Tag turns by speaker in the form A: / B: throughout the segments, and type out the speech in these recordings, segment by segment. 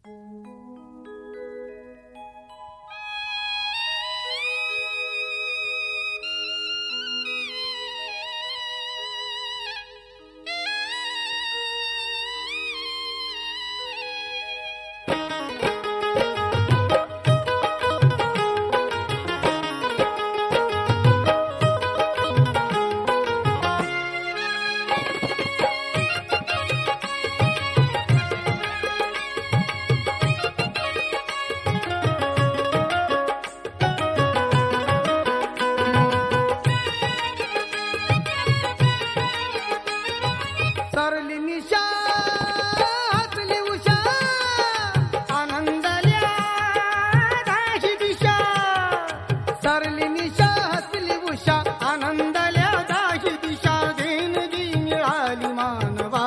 A: सरली निशा हसली उषा आनंदल्या दाशी दिशा सरली निशा हसली उषा आनंदल्या दाशी दिशा देणगी मिळाली मानवा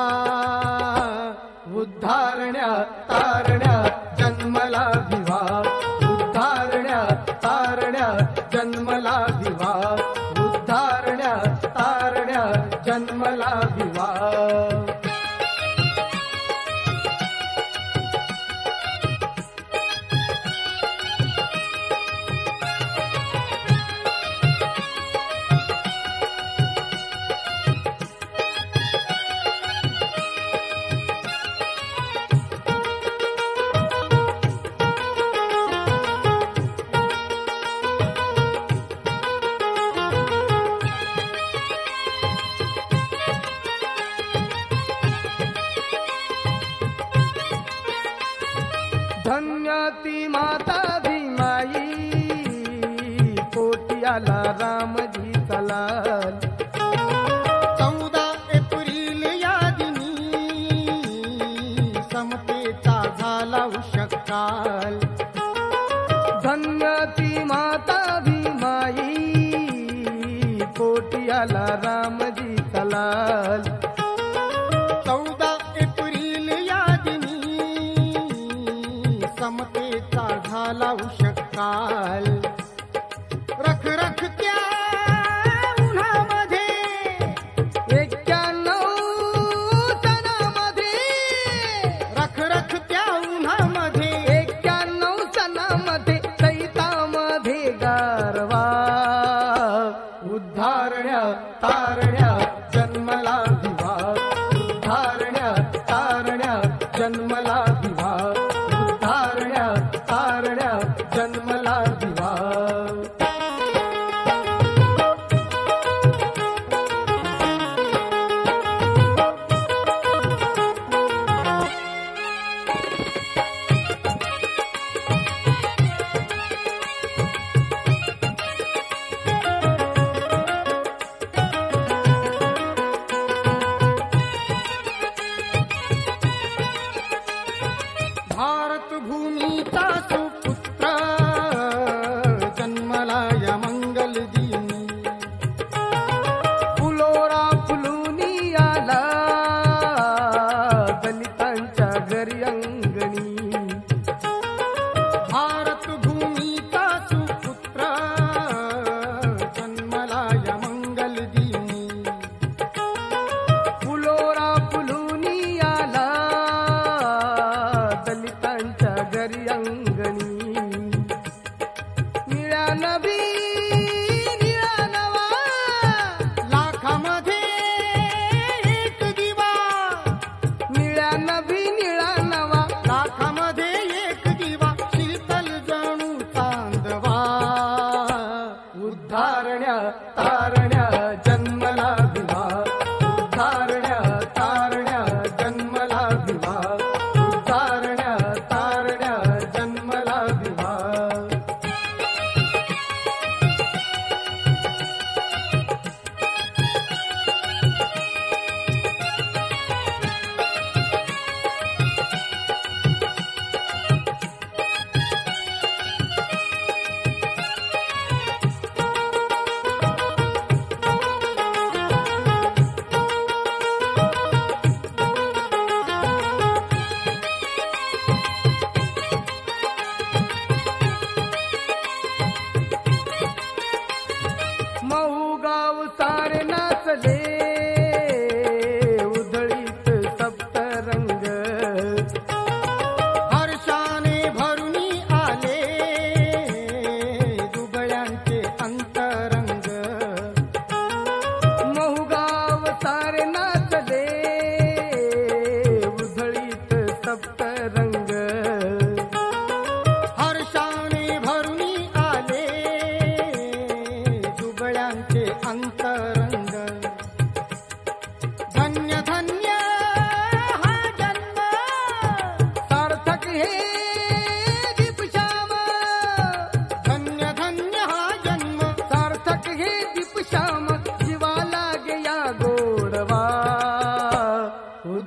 A: उद्धारण्या तारण्या जन्मला भिवा उद्धारण्या तारण्या जन्मला भिवा उद्धारण्या तारण्या जन्मला भिवा धन्य ती माता भीमाई कोट्याला रामजी चलाल 14 एप्रिल या दिनी समतेचा झाला उषकाल धन्य ती माता भीमाई कोट्याला रामजी चलाल 14 एप्रिल या दिनी समतेचा झाला उषकाल रख रख त्या उन्हामध्ये 91 सणामध्ये रख रख त्या उन्हामध्ये 91 सणामध्ये चैतामध्ये गारवा उद्धारण्या तारण्या जन्मला भिवा उद्धारण्या तारण्या जन्मला भिवा उद्धारण्या तारण्या जन्मला भिवा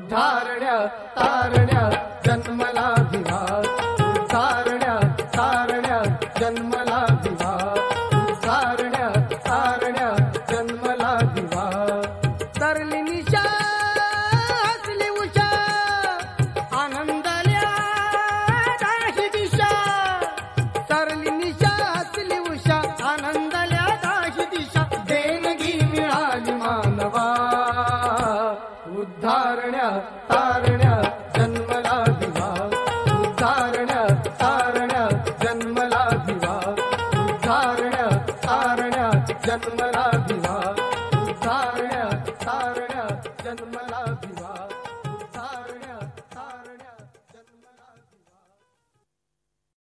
A: उद्धारण्या तारण्या